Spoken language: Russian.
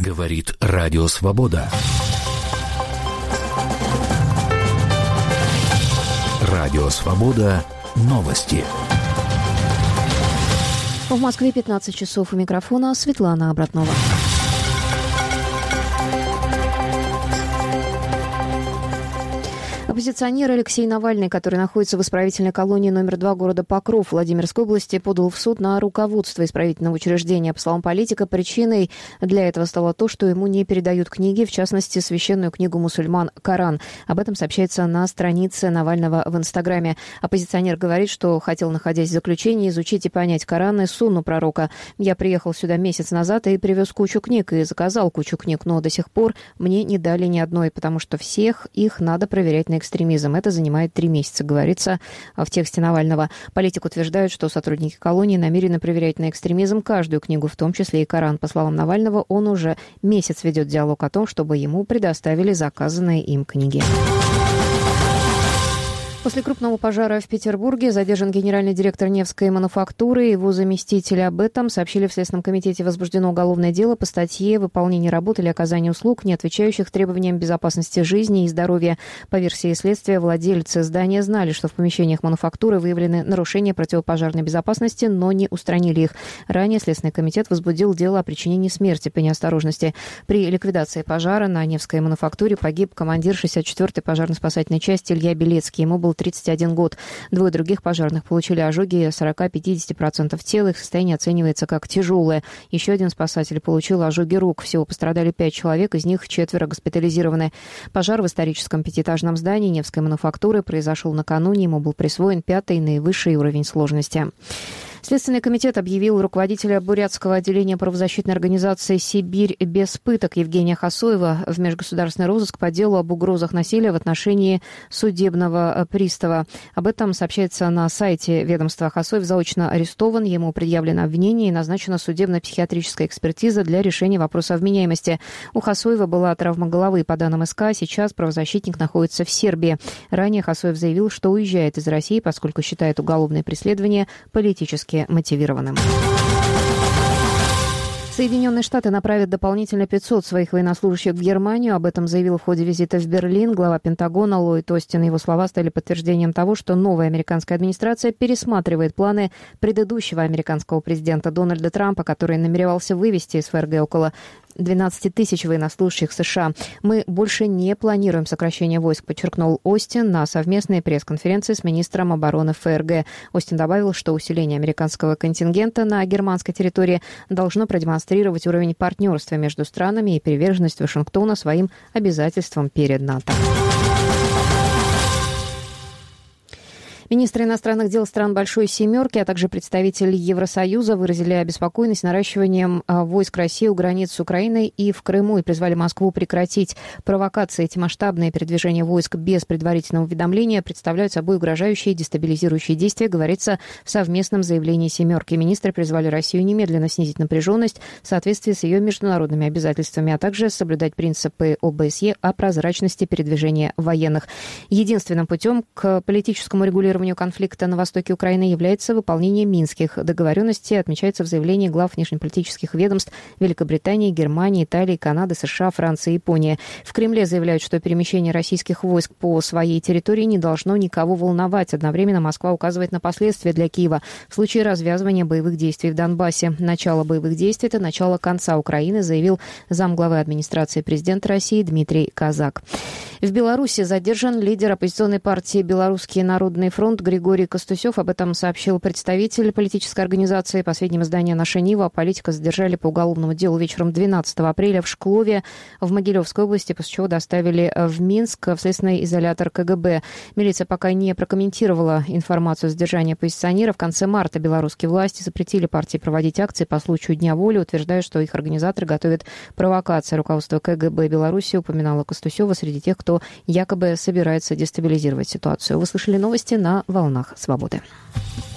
Говорит Радио Свобода. Радио Свобода. Новости. В Москве 15 часов. У микрофона Светлана Обратнова. Оппозиционер Алексей Навальный, который находится в исправительной колонии номер 2 города Покров Владимирской области, подал в суд на руководство исправительного учреждения. По словам политика, причиной для этого стало то, что ему не передают книги, в частности, священную книгу мусульман «Коран». Об этом сообщается на странице Навального в Инстаграме. Оппозиционер говорит, что хотел, находясь в заключении, изучить и понять Коран и сунну пророка. «Я приехал сюда месяц назад и привез кучу книг, и заказал кучу книг, но до сих пор мне не дали ни одной, потому что всех их надо проверять на экстремизм. Это занимает 3 месяца, говорится в тексте Навального. Политик утверждает, что сотрудники колонии намерены проверять на экстремизм каждую книгу, в том числе и Коран. По словам Навального, он уже месяц ведет диалог о том, чтобы ему предоставили заказанные им книги. После крупного пожара в Петербурге задержан генеральный директор Невской мануфактуры и его заместитель. Об этом сообщили в Следственном комитете. Возбуждено уголовное дело по статье «Выполнение работ или оказание услуг, не отвечающих требованиям безопасности жизни и здоровья». По версии следствия, владельцы здания знали, что в помещениях мануфактуры выявлены нарушения противопожарной безопасности, но не устранили их. Ранее Следственный комитет возбудил дело о причинении смерти по неосторожности. При ликвидации пожара на Невской мануфактуре погиб командир 64-й пожарно-спасательной части Илья Белецкий. Ему был 31 год. 2 других пожарных получили ожоги 40-50% тела. Их состояние оценивается как тяжелое. Еще один спасатель получил ожоги рук. Всего пострадали 5 человек, из них 4 госпитализированы. Пожар в историческом 5-этажном здании Невской мануфактуры произошел накануне. Ему был присвоен 5-й наивысший уровень сложности. Следственный комитет объявил руководителя Бурятского отделения правозащитной организации «Сибирь без пыток» Евгения Хасоева в межгосударственный розыск по делу об угрозах насилия в отношении судебного пристава. Об этом сообщается на сайте ведомства. Хасоев заочно арестован, ему предъявлено обвинение и назначена судебно-психиатрическая экспертиза для решения вопроса вменяемости. У Хасоева была травма головы. По данным СК, сейчас правозащитник находится в Сербии. Ранее Хасоев заявил, что уезжает из России, поскольку считает уголовное преследование политически мотивированным. Соединенные Штаты направят дополнительно 500 своих военнослужащих в Германию. Об этом заявил в ходе визита в Берлин глава Пентагона Ллойд Остин. Его слова стали подтверждением того, что новая американская администрация пересматривает планы предыдущего американского президента Дональда Трампа, который намеревался вывести из ФРГ около 12 тысяч военнослужащих США. «Мы больше не планируем сокращение войск», подчеркнул Остин на совместной пресс-конференции с министром обороны ФРГ. Остин добавил, что усиление американского контингента на германской территории должно продемонстрировать уровень партнерства между странами и приверженность Вашингтона своим обязательствам перед НАТО. Министры иностранных дел стран Большой Семерки, а также представители Евросоюза выразили обеспокоенность наращиванием войск России у границ с Украиной и в Крыму и призвали Москву прекратить провокации. Эти масштабные передвижения войск без предварительного уведомления представляют собой угрожающие и дестабилизирующие действия, говорится в совместном заявлении «Семерки». Министры призвали Россию немедленно снизить напряженность в соответствии с ее международными обязательствами, а также соблюдать принципы ОБСЕ о прозрачности передвижения военных. Единственным путем к политическому регулированию конфликта на востоке Украины является выполнение минских договоренностей, отмечается в заявлении глав внешнеполитических ведомств Великобритании, Германии, Италии, Канады, США, Франции и Японии. В Кремле заявляют, что перемещение российских войск по своей территории не должно никого волновать. Одновременно Москва указывает на последствия для Киева в случае развязывания боевых действий в Донбассе. Начало боевых действий – это начало конца Украины, заявил замглавы администрации президента России Дмитрий Казак. В Беларуси задержан лидер оппозиционной партии «Белорусский народный фронт» Григорий Костусев. Об этом сообщил представитель политической организации. По сведениям издания «Наша Нива», политика задержали по уголовному делу вечером 12 апреля в Шклове в Могилевской области, после чего доставили в Минск в следственный изолятор КГБ. Милиция пока не прокомментировала информацию о задержании оппозиционера. В конце марта белорусские власти запретили партии проводить акции по случаю Дня воли, утверждая, что их организаторы готовят провокации. Руководство КГБ Беларуси упоминало Костусева среди тех, кто якобы собирается дестабилизировать ситуацию. Вы слышали новости на «Волнах Свободы».